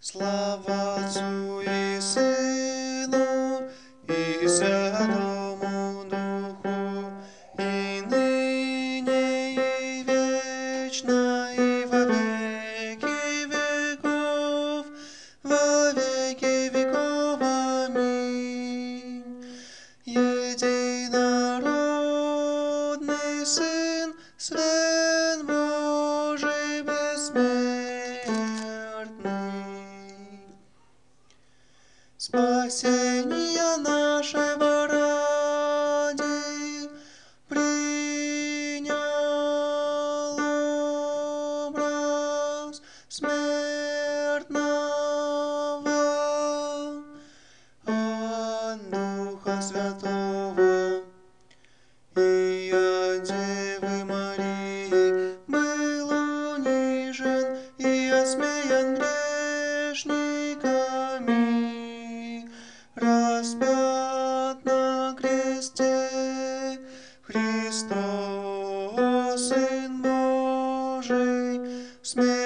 Слава Отцу и Сыну и Святому Духу, и ныне и вечно, и во веки веков, во веки веков. Аминь. Единородный Сын, Свет Божий бессмертный, спасения нашего ради принял образ смертного от Духа Святого и от Девы Марии был унижен и осмеян грешниками, распят на кресте. Христос, Сын Божий, смерть